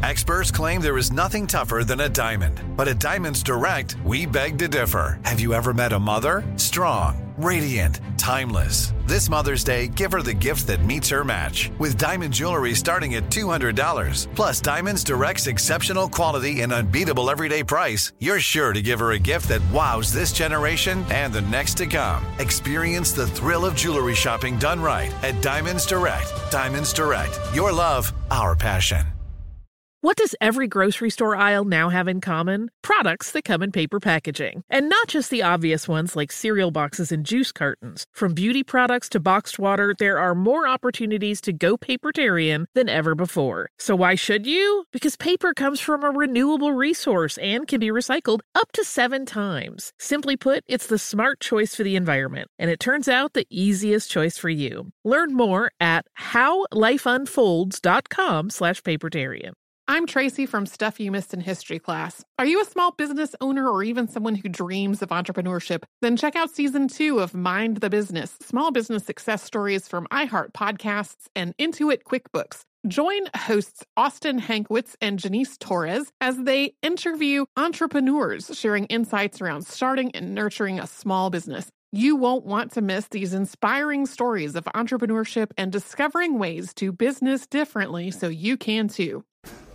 Experts claim there is nothing tougher than a diamond. But at Diamonds Direct, we beg to differ. Have you ever met a mother? Strong, radiant, timeless. This Mother's Day, give her the gift that meets her match. With diamond jewelry starting at $200. Plus Diamonds Direct's exceptional quality and unbeatable everyday price, you're sure to give her a gift that wows this generation and the next to come. Experience the thrill of jewelry shopping done right at Diamonds Direct. Diamonds Direct. Your love, our passion. What does every grocery store aisle now have in common? Products that come in paper packaging. And not just the obvious ones like cereal boxes and juice cartons. From beauty products to boxed water, there are more opportunities to go papertarian than ever before. So why should you? Because paper comes from a renewable resource and can be recycled up to 7 times. Simply put, it's the smart choice for the environment. And it turns out the easiest choice for you. Learn more at howlifeunfolds.com/papertarian. I'm Tracy from Stuff You Missed in History class. Are you a small business owner or even someone who dreams of entrepreneurship? Then check out Season 2 of Mind the Business, small business success stories from iHeart Podcasts and Intuit QuickBooks. Join hosts Austin Hankwitz and Janice Torres as they interview entrepreneurs sharing insights around starting and nurturing a small business. You won't want to miss these inspiring stories of entrepreneurship and discovering ways to business differently so you can too.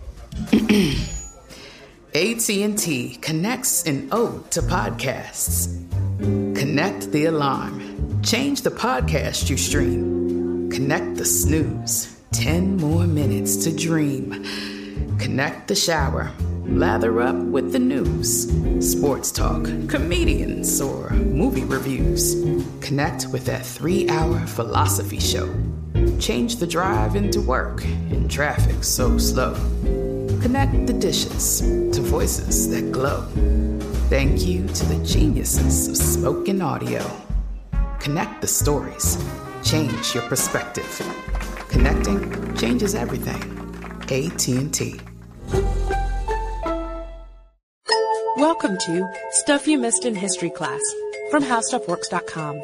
AT&T connects an ode to podcasts. Connect the alarm. Change the podcast you stream. Connect the snooze. 10 more minutes to dream. Connect the shower. Lather up with the news. Sports talk, comedians, or movie reviews. Connect with that 3-hour philosophy show. Change the drive into work in traffic so slow. Connect the dishes to voices that glow. Thank you to the geniuses of spoken audio. Connect the stories. Change your perspective. Connecting changes everything. AT&T. Welcome to Stuff You Missed in History class from HowStuffWorks.com.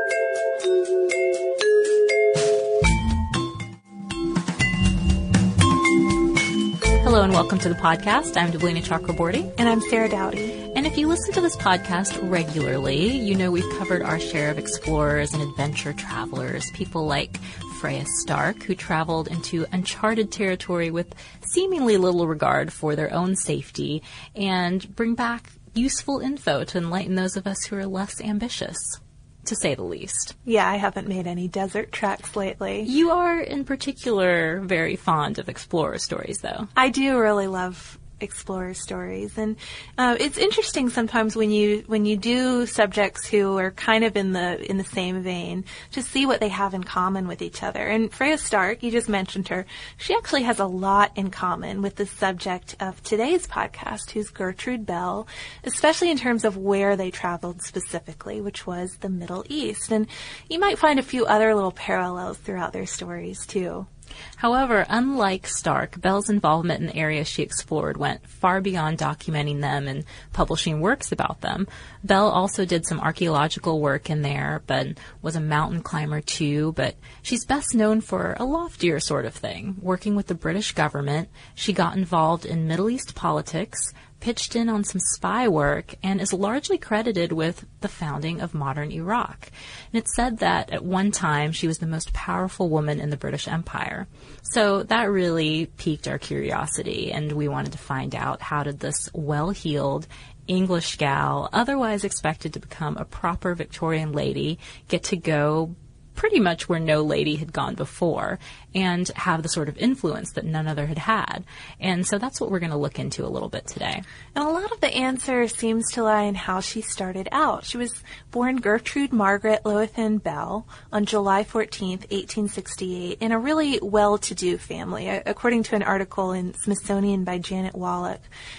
Hello and welcome to the podcast. I'm Deblina Chakraborty. And I'm Sarah Dowdy. And if you listen to this podcast regularly, you know we've covered our share of explorers and adventure travelers, people like Freya Stark, who traveled into uncharted territory with seemingly little regard for their own safety, and bring back useful info to enlighten those of us who are less ambitious, to say the least. Yeah, I haven't made any desert treks lately. You are, in particular, very fond of explorer stories, though. I do really love explorer stories, and it's interesting sometimes when you do subjects who are kind of in the same vein to see what they have in common with each other. And Freya Stark, you just mentioned her, she actually has a lot in common with the subject of today's podcast, who's Gertrude Bell, especially in terms of where they traveled specifically, which was the Middle East. And you might find a few other little parallels throughout their stories too. However, unlike Stark, Bell's involvement in the areas she explored went far beyond documenting them and publishing works about them. Bell also did some archaeological work in there, but was a mountain climber too, but she's best known for a loftier sort of thing. Working with the British government, she got involved in Middle East politics, pitched in on some spy work, and is largely credited with the founding of modern Iraq. And it's said that at one time she was the most powerful woman in the British Empire. So that really piqued our curiosity, and we wanted to find out, how did this well-heeled English gal, otherwise expected to become a proper Victorian lady, get to go pretty much where no lady had gone before and have the sort of influence that none other had had. And so that's what we're going to look into a little bit today. And a lot of the answer seems to lie in how she started out. She was born Gertrude Margaret Lowithan Bell on July 14th, 1868, in a really well-to-do family, according to an article in Smithsonian by Janet Wallach.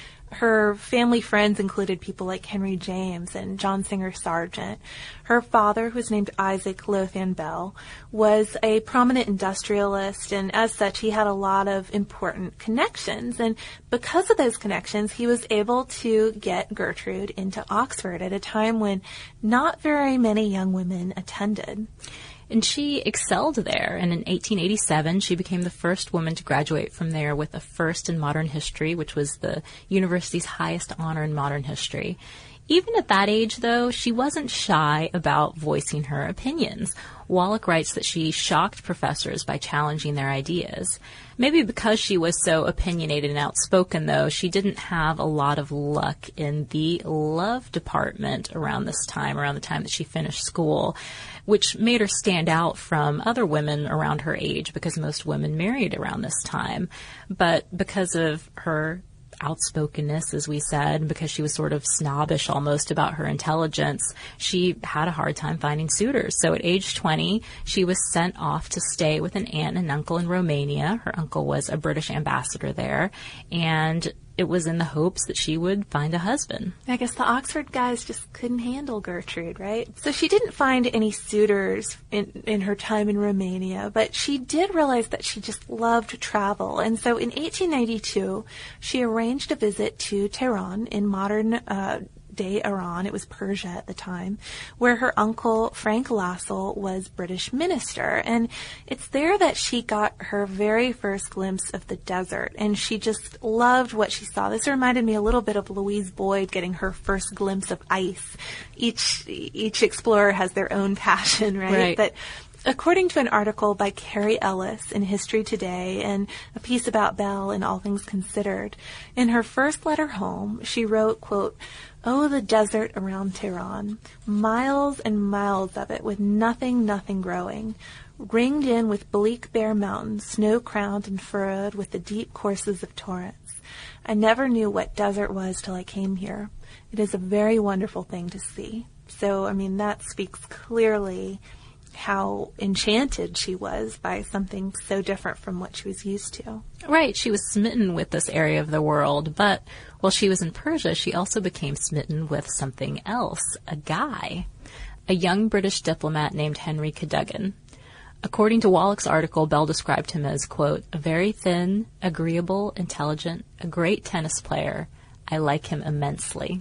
Her family friends included people like Henry James and John Singer Sargent. Her father, who was named Isaac Lowithan Bell, was a prominent industrialist, and as such, he had a lot of important connections. And because of those connections, he was able to get Gertrude into Oxford at a time when not very many young women attended. And she excelled there, and in 1887 she became the first woman to graduate from there with a first in modern history, which was the university's highest honor in modern history. Even at that age, though, she wasn't shy about voicing her opinions. Wallach writes that she shocked professors by challenging their ideas. Maybe because she was so opinionated and outspoken, though, she didn't have a lot of luck in the love department around the time that she finished school, which made her stand out from other women around her age because most women married around this time. But because of her outspokenness, as we said, because she was sort of snobbish almost about her intelligence, she had a hard time finding suitors. So at age 20, she was sent off to stay with an aunt and uncle in Romania. Her uncle was a British ambassador there, and it was in the hopes that she would find a husband. I guess the Oxford guys just couldn't handle Gertrude, right? So she didn't find any suitors in her time in Romania, but she did realize that she just loved travel. And so in 1892, she arranged a visit to Tehran in modern day Iran. It was Persia at the time, where her uncle Frank Lassell was British minister. And it's there that she got her very first glimpse of the desert, and she just loved what she saw. This reminded me a little bit of Louise Boyd getting her first glimpse of ice. Each explorer has their own passion, right? But according to an article by Carrie Ellis in History Today and a piece about Belle in All Things Considered, in her first letter home, she wrote, quote, "Oh, the desert around Tehran, miles and miles of it with nothing growing, ringed in with bleak bare mountains, snow-crowned and furrowed with the deep courses of torrents. I never knew what desert was till I came here. It is a very wonderful thing to see." So, I mean, that speaks clearly how enchanted she was by something so different from what she was used to. Right, she was smitten with this area of the world, but while she was in Persia, she also became smitten with something else, a guy, a young British diplomat named Henry Cadogan. According to Wallach's article, Belle described him as, quote, "a very thin, agreeable, intelligent, a great tennis player. I like him immensely."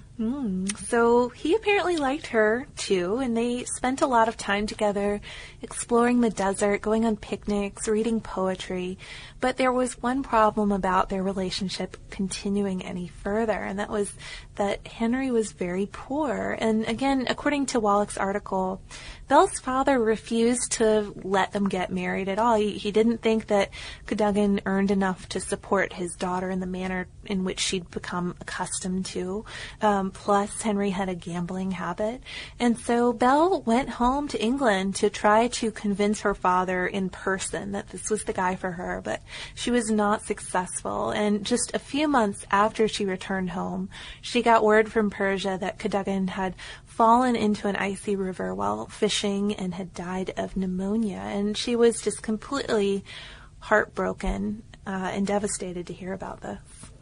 So he apparently liked her, too, and they spent a lot of time together exploring the desert, going on picnics, reading poetry. But there was one problem about their relationship continuing any further, and that was that Henry was very poor. And again, according to Wallach's article, Belle's father refused to let them get married at all. He didn't think that Cadogan earned enough to support his daughter in the manner in which she'd become accustomed to. Plus, Henry had a gambling habit. And so Belle went home to England to try to convince her father in person that this was the guy for her, but she was not successful. And just a few months after she returned home, she got word from Persia that Cadogan had fallen into an icy river while fishing and had died of pneumonia. And she was just completely heartbroken and devastated to hear about this.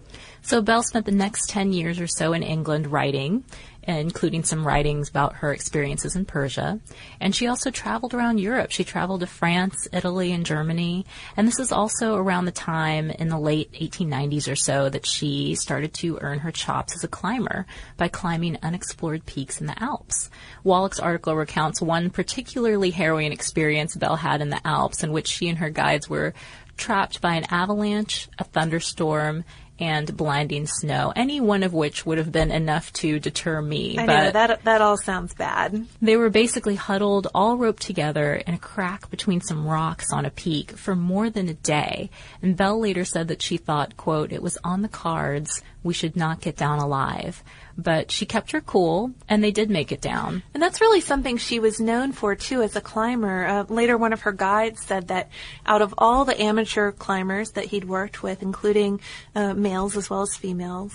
So Belle spent the next 10 years or so in England writing, including some writings about her experiences in Persia. And she also traveled around Europe. She traveled to France, Italy, and Germany. And this is also around the time in the late 1890s or so that she started to earn her chops as a climber by climbing unexplored peaks in the Alps. Wallach's article recounts one particularly harrowing experience Belle had in the Alps, in which she and her guides were trapped by an avalanche, a thunderstorm, and blinding snow, any one of which would have been enough to deter me. I know, that all sounds bad. They were basically huddled, all roped together in a crack between some rocks on a peak for more than a day. And Belle later said that she thought, quote, "it was on the cards, we should not get down alive." But she kept her cool, and they did make it down. And that's really something she was known for, too, as a climber. Later, one of her guides said that out of all the amateur climbers that he'd worked with, including males as well as females,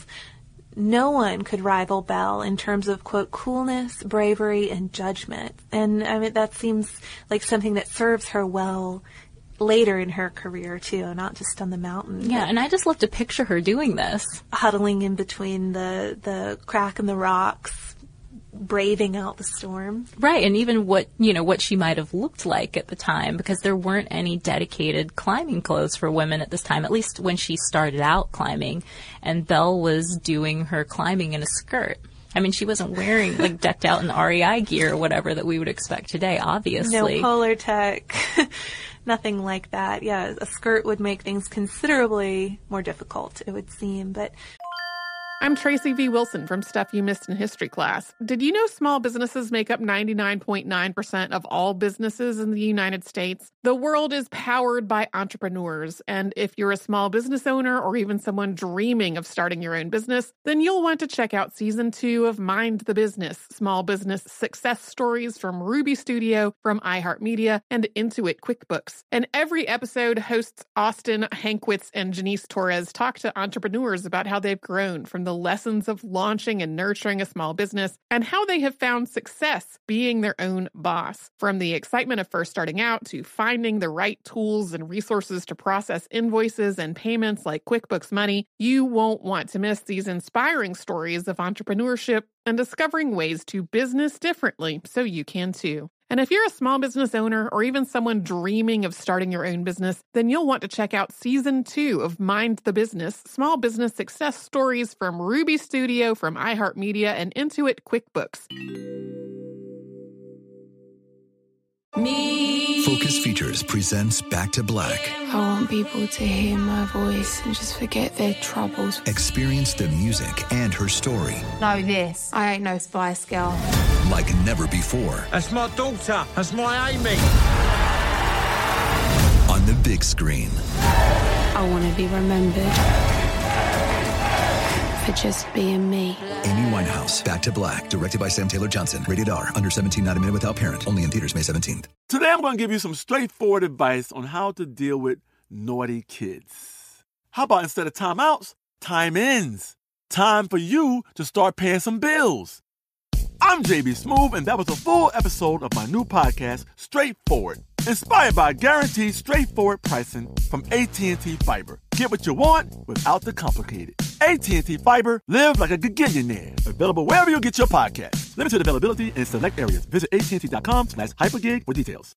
no one could rival Belle in terms of, quote, coolness, bravery, and judgment. And, I mean, that seems like something that serves her well later in her career, too, not just on the mountain. Yeah, and I just love to picture her doing this. Huddling in between the crack in the rocks, braving out the storm. Right, and even what she might have looked like at the time, because there weren't any dedicated climbing clothes for women at this time, at least when she started out climbing, and Belle was doing her climbing in a skirt. I mean, she wasn't wearing, like, decked out in REI gear or whatever that we would expect today, obviously. No Polar Tech, nothing like that. Yeah, a skirt would make things considerably more difficult, it would seem, but... I'm Tracy V. Wilson from Stuff You Missed in History Class. Did you know small businesses make up 99.9% of all businesses in the United States? The world is powered by entrepreneurs, and if you're a small business owner or even someone dreaming of starting your own business, then you'll want to check out Season 2 of Mind the Business, Small Business Success Stories from Ruby Studio, from iHeartMedia, and Intuit QuickBooks. And every episode, hosts Austin Hankwitz and Janice Torres talk to entrepreneurs about how they've grown from the lessons of launching and nurturing a small business and how they have found success being their own boss. From the excitement of first starting out to finding the right tools and resources to process invoices and payments like QuickBooks Money, you won't want to miss these inspiring stories of entrepreneurship and discovering ways to business differently so you can too. And if you're a small business owner or even someone dreaming of starting your own business, then you'll want to check out Season 2 of Mind the Business, Small Business Success Stories from Ruby Studio, from iHeartMedia, and Intuit QuickBooks. Focus Features presents Back to Black. I want people to hear my voice and just forget their troubles. Experience the music and her story. Know this, I ain't no Spice Girl. Like never before. That's my daughter. That's my Amy. On the big screen. I want to be remembered for just being me. Amy Winehouse, Back to Black, directed by Sam Taylor Johnson. Rated R, under 17, not a minute without parent. Only in theaters May 17th. Today I'm going to give you some straightforward advice on how to deal with naughty kids. How about instead of timeouts, time-ins? Time for you to start paying some bills. I'm JB Smoove, and that was a full episode of my new podcast, Straightforward, inspired by guaranteed straightforward pricing from AT&T Fiber. Get what you want without the complicated. AT&T Fiber, live like a gigillionaire. Available wherever you get your podcasts. Limited availability in select areas. Visit AT&T.com/hypergig for details.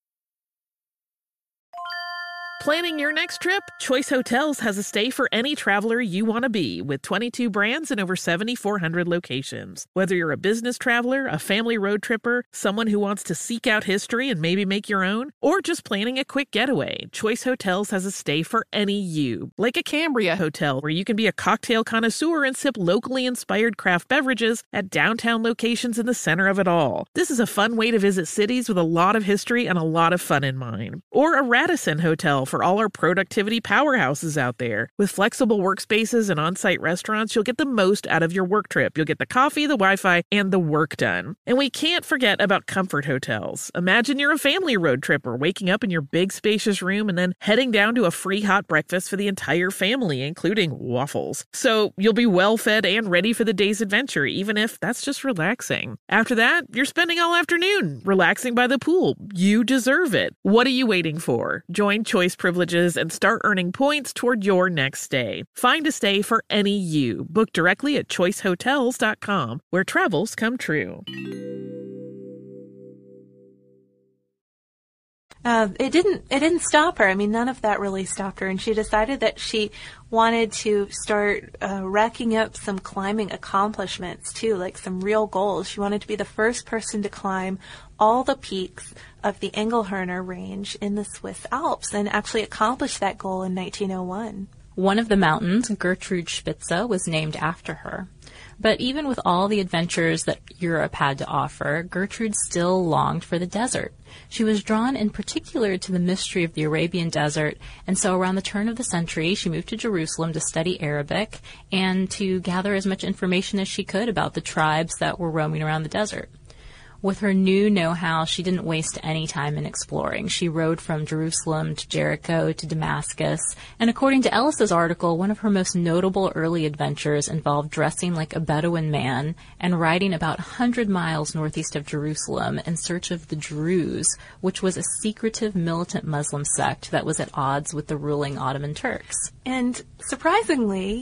Planning your next trip? Choice Hotels has a stay for any traveler you want to be, with 22 brands and over 7,400 locations. Whether you're a business traveler, a family road tripper, someone who wants to seek out history and maybe make your own, or just planning a quick getaway, Choice Hotels has a stay for any you. Like a Cambria Hotel, where you can be a cocktail connoisseur and sip locally inspired craft beverages at downtown locations in the center of it all. This is a fun way to visit cities with a lot of history and a lot of fun in mind. Or a Radisson Hotel for all our productivity powerhouses out there. With flexible workspaces and on-site restaurants, you'll get the most out of your work trip. You'll get the coffee, the Wi-Fi, and the work done. And we can't forget about Comfort Hotels. Imagine you're a family road tripper, waking up in your big spacious room and then heading down to a free hot breakfast for the entire family, including waffles. So you'll be well fed and ready for the day's adventure, even if that's just relaxing. After that, you're spending all afternoon relaxing by the pool. You deserve it. What are you waiting for? Join Choice Privileges and start earning points toward your next stay. Find a stay for any you. Book directly at choicehotels.com, where travels come true. It didn't stop her. I mean, none of that really stopped her, and she decided that she wanted to start racking up some climbing accomplishments too, like some real goals. She wanted to be the first person to climb all the peaks of the Engelherner Range in the Swiss Alps, and actually accomplish that goal in 1901. One of the mountains, Gertrude Spitze, was named after her. But even with all the adventures that Europe had to offer, Gertrude still longed for the desert. She was drawn in particular to the mystery of the Arabian desert, and so around the turn of the century, she moved to Jerusalem to study Arabic and to gather as much information as she could about the tribes that were roaming around the desert. With her new know-how, she didn't waste any time in exploring. She rode from Jerusalem to Jericho to Damascus, and according to Ellis's article, one of her most notable early adventures involved dressing like a Bedouin man and riding about 100 miles northeast of Jerusalem in search of the Druze, which was a secretive militant Muslim sect that was at odds with the ruling Ottoman Turks. And surprisingly,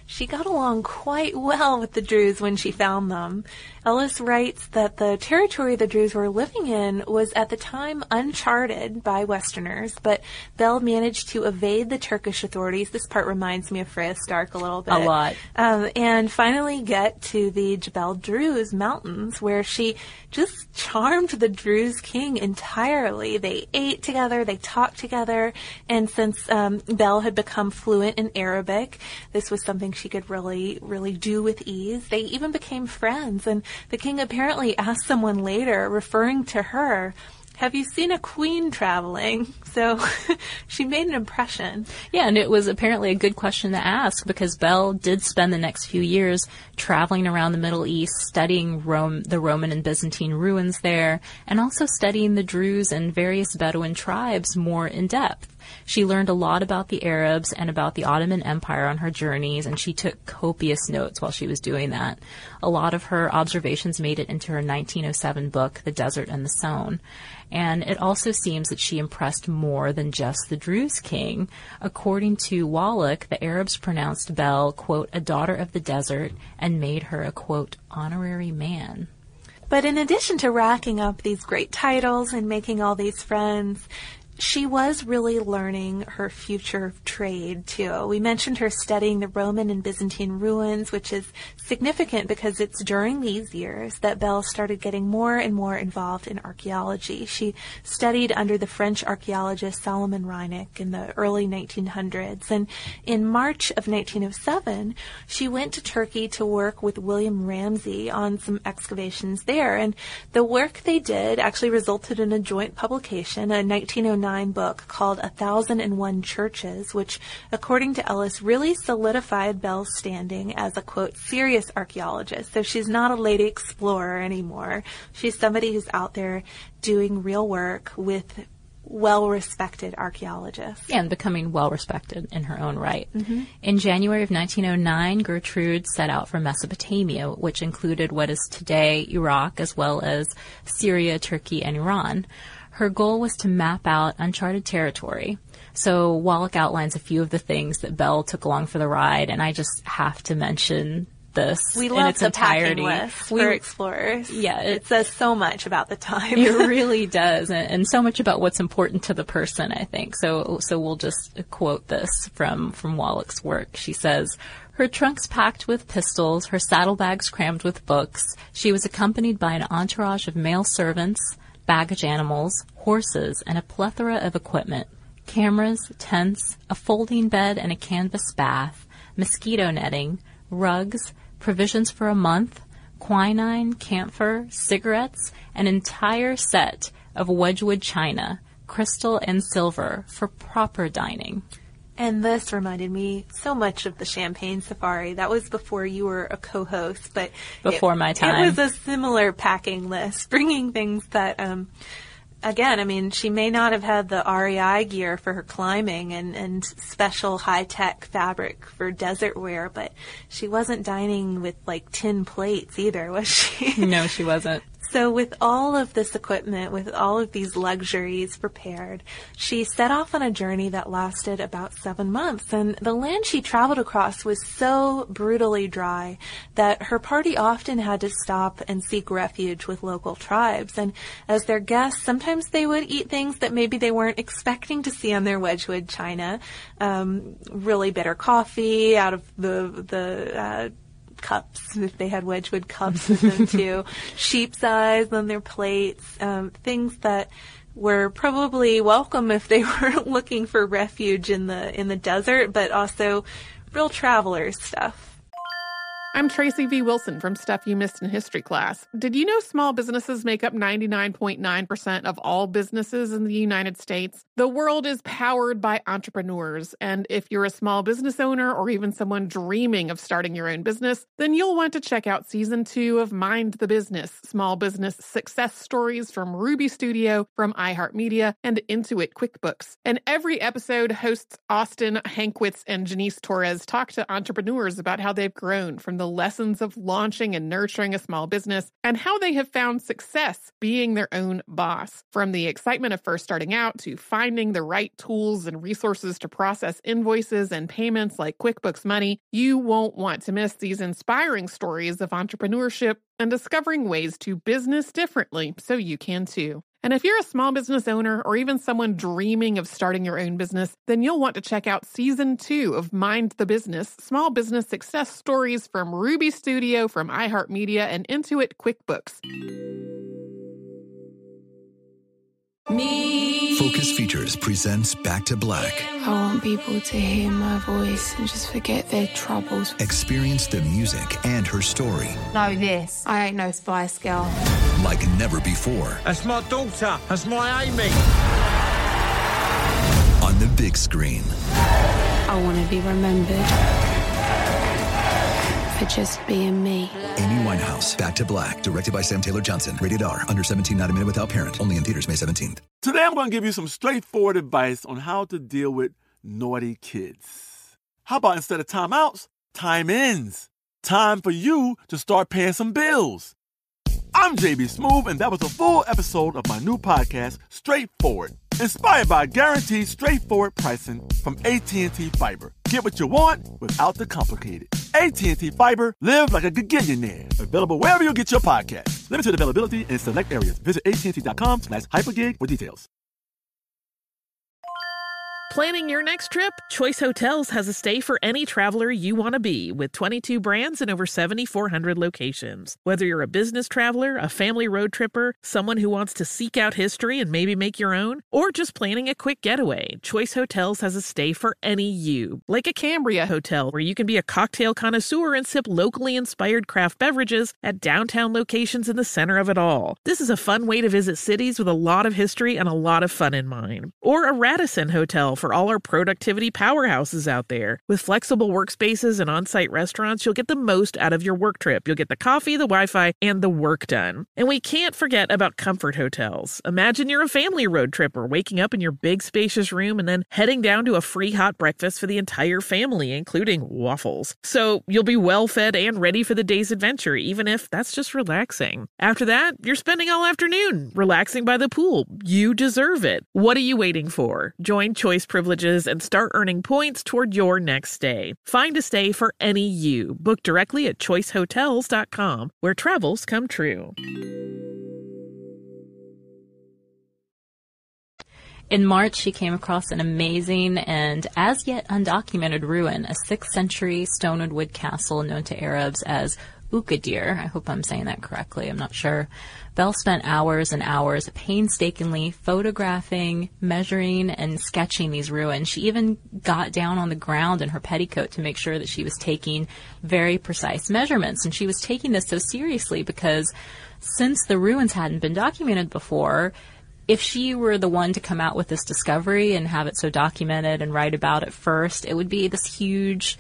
she got along quite well with the Druze when she found them. Ellis writes that the territory the Druze were living in was at the time uncharted by Westerners, but Bell managed to evade the Turkish authorities. This part reminds me of Freya Stark a little bit. A lot. And finally get to the Jebel Druze mountains, where she just charmed the Druze king entirely. They ate together, they talked together, and since Bell had become fluent in Arabic, this was something she could really, really do with ease. They even became friends, and the king apparently asked someone later, referring to her, "Have you seen a queen traveling?" So she made an impression. Yeah, and it was apparently a good question to ask because Bell did spend the next few years traveling around the Middle East, studying the Roman and Byzantine ruins there, and also studying the Druze and various Bedouin tribes more in depth. She learned a lot about the Arabs and about the Ottoman Empire on her journeys, and she took copious notes while she was doing that. A lot of her observations made it into her 1907 book, The Desert and the Sown. And it also seems that she impressed more than just the Druze king. According to Wallach, the Arabs pronounced Bell, quote, a daughter of the desert, and made her a, quote, honorary man. But in addition to racking up these great titles and making all these friends, she was really learning her future trade, too. We mentioned her studying the Roman and Byzantine ruins, which is significant because it's during these years that Bell started getting more and more involved in archaeology. She studied under the French archaeologist Salomon Reinach in the early 1900s. And in March of 1907, she went to Turkey to work with William Ramsay on some excavations there. And the work they did actually resulted in a joint publication, a 1909 book called 1001 Churches, which, according to Ellis, really solidified Bell's standing as a, quote, serious archaeologist. So she's not a lady explorer anymore. She's somebody who's out there doing real work with well-respected archaeologists. And becoming well-respected in her own right. Mm-hmm. In January of 1909, Gertrude set out for Mesopotamia, which included what is today Iraq, as well as Syria, Turkey, and Iran. Her goal was to map out uncharted territory. So Wallach outlines a few of the things that Bell took along for the ride, and I just have to mention this we in love its the entirety. Packing list for explorers. Yeah, it says so much about the time. It really does, and so much about what's important to the person, I think. So we'll just quote this from Wallach's work. She says, her trunks packed with pistols, her saddlebags crammed with books. She was accompanied by an entourage of male servants, baggage animals, horses, and a plethora of equipment. Cameras, tents, a folding bed and a canvas bath, mosquito netting, rugs, provisions for a month, quinine, camphor, cigarettes, an entire set of Wedgwood china, crystal and silver for proper dining. And this reminded me so much of the Champagne Safari. That was before you were a co-host, but before my time. It was a similar packing list, bringing things that, again, I mean, she may not have had the REI gear for her climbing and special high-tech fabric for desert wear, but she wasn't dining with, like, tin plates either, was she? No, she wasn't. So with all of this equipment, with all of these luxuries prepared, she set off on a journey that lasted about 7 months. And the land she traveled across was so brutally dry that her party often had to stop and seek refuge with local tribes. And as their guests, sometimes they would eat things that maybe they weren't expecting to see on their Wedgwood china. Really bitter coffee out of the cups, if they had Wedgwood cups with them too, sheep's eyes on their plates, things that were probably welcome if they were looking for refuge in the desert, but also real travelers stuff. I'm Tracy V. Wilson from Stuff You Missed in History Class. Did you know small businesses make up 99.9% of all businesses in the United States? The world is powered by entrepreneurs, and if you're a small business owner or even someone dreaming of starting your own business, then you'll want to check out Season 2 of Mind the Business, Small Business Success Stories from Ruby Studio, from iHeartMedia, and Intuit QuickBooks. And every episode, hosts Austin Hankwitz and Janice Torres talk to entrepreneurs about how they've grown from the the lessons of launching and nurturing a small business and how they have found success being their own boss. From the excitement of first starting out to finding the right tools and resources to process invoices and payments like QuickBooks Money, you won't want to miss these inspiring stories of entrepreneurship and discovering ways to business differently so you can too. And if you're a small business owner or even someone dreaming of starting your own business, then you'll want to check out Season 2 of Mind the Business, Small Business Success Stories from Ruby Studio, from iHeartMedia, and Intuit QuickBooks. Focus Features presents Back to Black. I want people to hear my voice and just forget their troubles. Experience the music and her story. Know this, I ain't no Spice Girl. Like never before. That's my daughter. That's my Amy. On the big screen. I want to be remembered for just being me. Amy Winehouse, Back to Black, directed by Sam Taylor Johnson. Rated R, under 17, not a minute without parent. Only in theaters May 17th. Today I'm going to give you some straightforward advice on how to deal with naughty kids. How about instead of timeouts, time-ins? Time for you to start paying some bills. I'm JB Smoove, and that was a full episode of my new podcast, Straightforward, inspired by guaranteed straightforward pricing from AT&T Fiber. Get what you want without the complicated. AT&T Fiber, live like a gigillionaire. Available wherever you get your podcast. Limited availability in select areas. Visit AT&T.com/hypergig for details. Planning your next trip? Choice Hotels has a stay for any traveler you want to be, with 22 brands and over 7,400 locations. Whether you're a business traveler, a family road tripper, someone who wants to seek out history and maybe make your own, or just planning a quick getaway, Choice Hotels has a stay for any you. Like a Cambria Hotel, where you can be a cocktail connoisseur and sip locally inspired craft beverages at downtown locations in the center of it all. This is a fun way to visit cities with a lot of history and a lot of fun in mind. Or a Radisson Hotel, for all our productivity powerhouses out there. With flexible workspaces and on-site restaurants, you'll get the most out of your work trip. You'll get the coffee, the Wi-Fi, and the work done. And we can't forget about Comfort Hotels. Imagine you're a family road tripper, waking up in your big spacious room and then heading down to a free hot breakfast for the entire family, including waffles. So you'll be well fed and ready for the day's adventure, even if that's just relaxing. After that, you're spending all afternoon relaxing by the pool. You deserve it. What are you waiting for? Join Choice Privileges and start earning points toward your next stay. Find a stay for any you. Book directly at choicehotels.com, where travels come true. In March, she came across an amazing and as yet undocumented ruin, a 6th century stone and wood castle known to Arabs as Uqadir. I hope I'm saying that correctly. I'm not sure. Belle spent hours and hours painstakingly photographing, measuring, and sketching these ruins. She even got down on the ground in her petticoat to make sure that she was taking very precise measurements. And she was taking this so seriously because since the ruins hadn't been documented before, if she were the one to come out with this discovery and have it so documented and write about it first, it would be this huge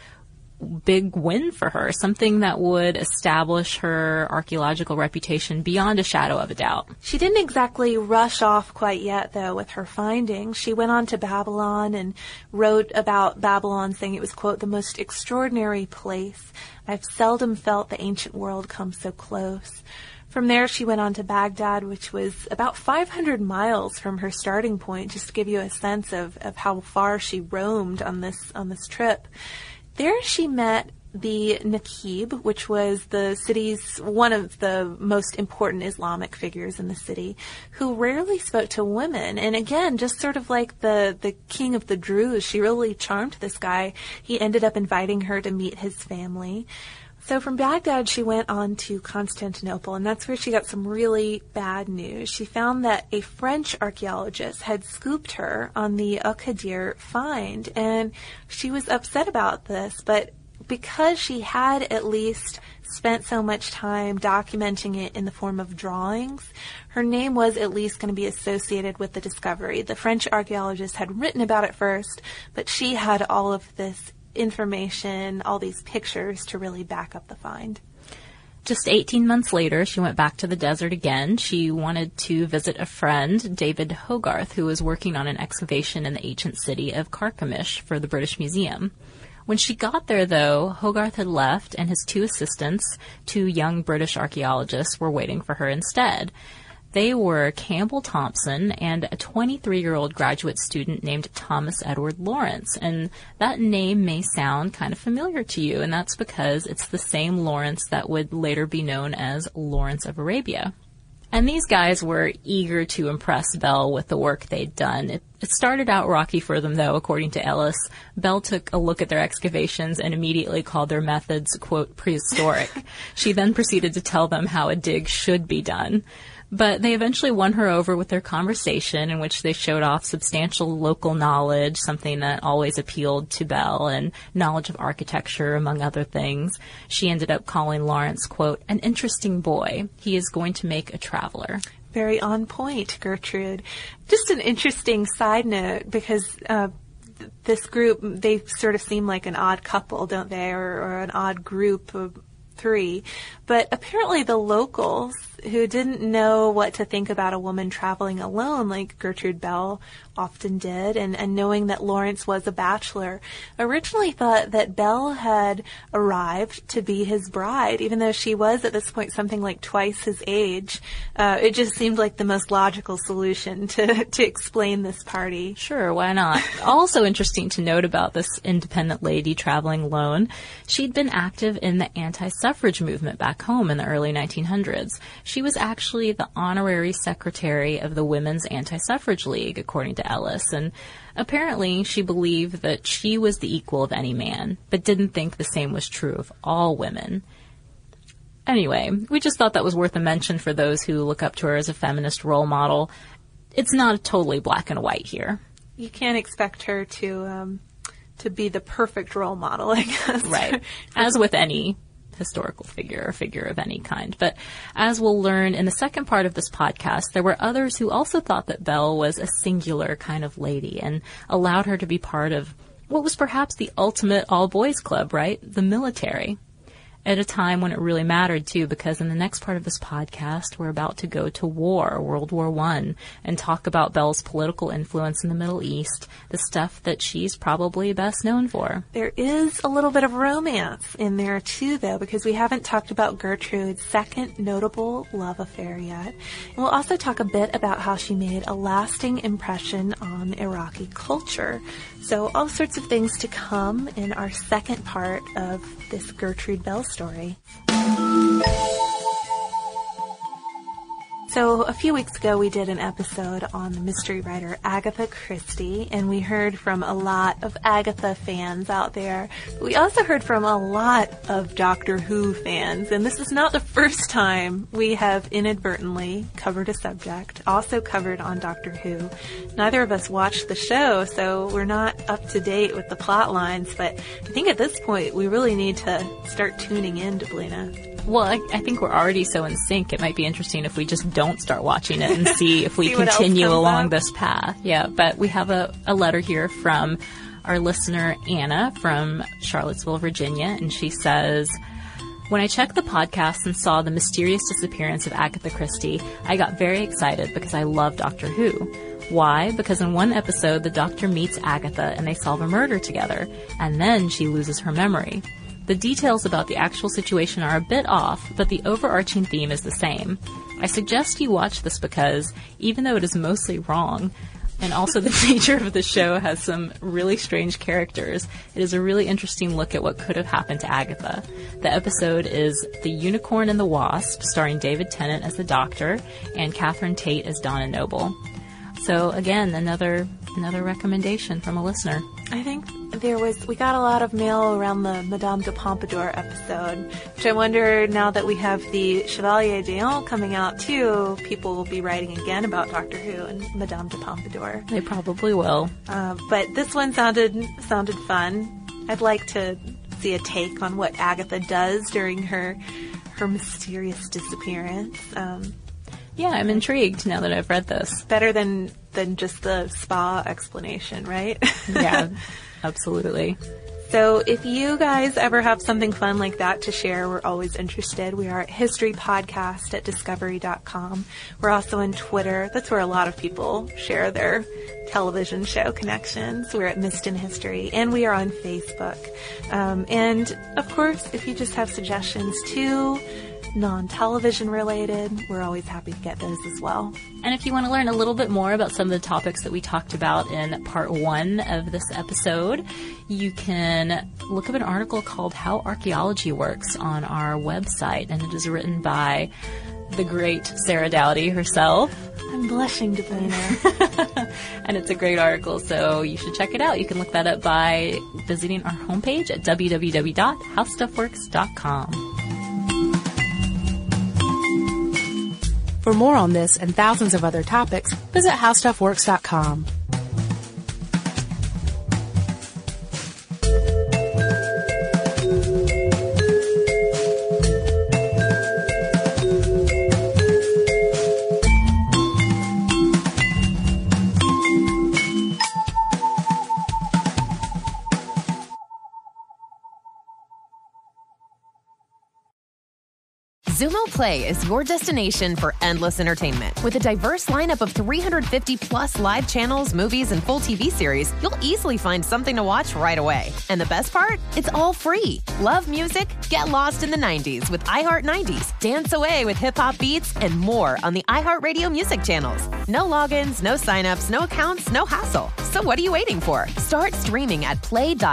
big win for her, something that would establish her archaeological reputation beyond a shadow of a doubt. She didn't exactly rush off quite yet, though, with her findings. She went on to Babylon and wrote about Babylon, saying it was, quote, the most extraordinary place. I've seldom felt the ancient world come so close. From there, she went on to Baghdad, which was about 500 miles from her starting point, just to give you a sense of how far she roamed on this trip. There she met the Naqib, which was the city's one of the most important Islamic figures in the city, who rarely spoke to women. And again, just sort of like the king of the Druze, she really charmed this guy. He ended up inviting her to meet his family. So from Baghdad, she went on to Constantinople, and that's where she got some really bad news. She found that a French archaeologist had scooped her on the Uqadir find, and she was upset about this, but because she had at least spent so much time documenting it in the form of drawings, her name was at least going to be associated with the discovery. The French archaeologist had written about it first, but she had all of this information, all these pictures to really back up the find. Just 18 months later, she went back to the desert again. She wanted to visit a friend, David Hogarth, who was working on an excavation in the ancient city of Carchemish for the British Museum. When she got there, though, Hogarth had left, and his 2 assistants, 2 young British archaeologists, were waiting for her instead. They were Campbell Thompson and a 23-year-old graduate student named Thomas Edward Lawrence. And that name may sound kind of familiar to you, and that's because it's the same Lawrence that would later be known as Lawrence of Arabia. And these guys were eager to impress Bell with the work they'd done. It started out rocky for them, though, according to Ellis. Bell took a look at their excavations and immediately called their methods, quote, prehistoric. She then proceeded to tell them how a dig should be done. But they eventually won her over with their conversation, in which they showed off substantial local knowledge, something that always appealed to Bell, and knowledge of architecture, among other things. She ended up calling Lawrence, quote, an interesting boy. He is going to make a traveler. Very on point, Gertrude. Just an interesting side note, because this group, they sort of seem like an odd couple, don't they, or an odd group of 3. But apparently the locals, who didn't know what to think about a woman traveling alone like Gertrude Bell often did, and knowing that Lawrence was a bachelor, originally thought that Bell had arrived to be his bride, even though she was at this point something like twice his age. It just seemed like the most logical solution to explain this party. Sure, why not? Also interesting to note about this independent lady traveling alone, she'd been active in the anti-suffrage movement back home in the early 1900s. She was actually the honorary secretary of the Women's Anti-Suffrage League, according to Ellis, and apparently she believed that she was the equal of any man, but didn't think the same was true of all women. Anyway, we just thought that was worth a mention for those who look up to her as a feminist role model. It's not totally black and white here. You can't expect her to be the perfect role model, I guess. Right. As with any historical figure or figure of any kind. But as we'll learn in the second part of this podcast, there were others who also thought that Bell was a singular kind of lady and allowed her to be part of what was perhaps the ultimate all-boys club, right? The military. At a time when it really mattered, too, because in the next part of this podcast, we're about to go to war, World War I, and talk about Bell's political influence in the Middle East, the stuff that she's probably best known for. There is a little bit of romance in there, too, though, because we haven't talked about Gertrude's second notable love affair yet. And we'll also talk a bit about how she made a lasting impression on Iraqi culture. So all sorts of things to come in our second part of this Gertrude Bell story. So a few weeks ago we did an episode on the mystery writer Agatha Christie, and we heard from a lot of Agatha fans out there. We also heard from a lot of Doctor Who fans, and this is not the first time we have inadvertently covered a subject also covered on Doctor Who. Neither of us watched the show, so we're not up to date with the plot lines, but I think at this point we really need to start tuning in to Blina. Well, I think we're already so in sync, it might be interesting if we just don't start watching it and see if we continue along this path. Yeah, but we have a letter here from our listener, Anna, from Charlottesville, Virginia, and she says, when I checked the podcast and saw the mysterious disappearance of Agatha Christie, I got very excited because I love Doctor Who. Why? Because in one episode, the Doctor meets Agatha and they solve a murder together, and then she loses her memory. The details about the actual situation are a bit off, but the overarching theme is the same. I suggest you watch this because, even though it is mostly wrong, and also the nature of the show has some really strange characters, it is a really interesting look at what could have happened to Agatha. The episode is The Unicorn and the Wasp, starring David Tennant as the Doctor, and Catherine Tate as Donna Noble. So, again, another recommendation from a listener. I think we got a lot of mail around the Madame de Pompadour episode, which I wonder, now that we have the Chevalier d'Eon coming out too, people will be writing again about Doctor Who and Madame de Pompadour. They probably will. But this one sounded fun. I'd like to see a take on what Agatha does during her mysterious disappearance. Yeah, I'm intrigued now that I've read this. Better than just the spa explanation, right? Yeah, absolutely. So if you guys ever have something fun like that to share, we're always interested. We are at historypodcast@discovery.com. We're also on Twitter. That's where a lot of people share their television show connections. We're at Missed in History, and we are on Facebook. And of course, if you just have suggestions too, non-television related, we're always happy to get those as well. And if you want to learn a little bit more about some of the topics that we talked about in part 1 of this episode, you can look up an article called How Archaeology Works on our website, and it is written by the great Sarah Dowdy herself. I'm blushing to be there. And it's a great article, so you should check it out. You can look that up by visiting our homepage at www.howstuffworks.com. For more on this and thousands of other topics, visit howstuffworks.com. Xumo Play is your destination for endless entertainment. With a diverse lineup of 350-plus live channels, movies, and full TV series, you'll easily find something to watch right away. And the best part? It's all free. Love music? Get lost in the 90s with iHeart 90s, dance away with hip-hop beats, and more on the iHeartRadio music channels. No logins, no signups, no accounts, no hassle. So what are you waiting for? Start streaming at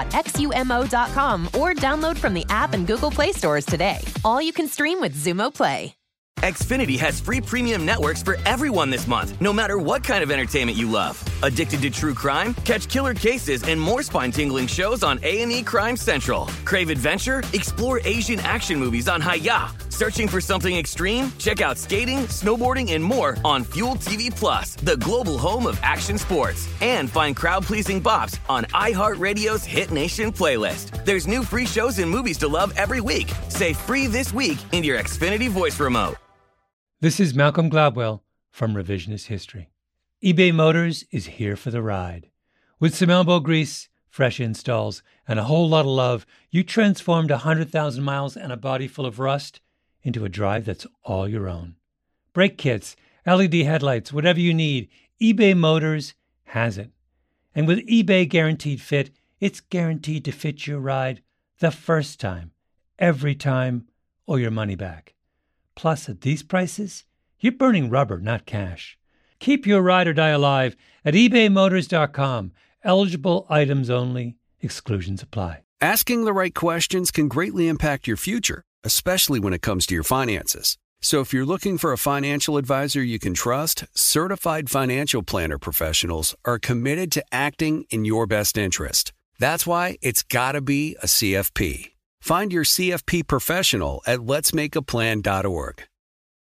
play.xumo.com or download from the app and Google Play stores today. All you can stream with Xumo Play. Xfinity has free premium networks for everyone this month, no matter what kind of entertainment you love. Addicted to true crime? Catch killer cases and more spine-tingling shows on A&E Crime Central. Crave adventure? Explore Asian action movies on Hi-Ya. Searching for something extreme? Check out skating, snowboarding, and more on Fuel TV Plus, the global home of action sports. And find crowd-pleasing bops on iHeartRadio's Hit Nation playlist. There's new free shows and movies to love every week. Say free this week in your Xfinity voice remote. This is Malcolm Gladwell from Revisionist History. eBay Motors is here for the ride. With some elbow grease, fresh installs, and a whole lot of love, you transformed 100,000 miles and a body full of rust into a drive that's all your own. Brake kits, LED headlights, whatever you need, eBay Motors has it. And with eBay Guaranteed Fit, it's guaranteed to fit your ride the first time, every time, or your money back. Plus, at these prices, you're burning rubber, not cash. Keep your ride or die alive at ebaymotors.com. Eligible items only. Exclusions apply. Asking the right questions can greatly impact your future, especially when it comes to your finances. So if you're looking for a financial advisor you can trust, certified financial planner professionals are committed to acting in your best interest. That's why it's got to be a CFP. Find your CFP professional at letsmakeaplan.org.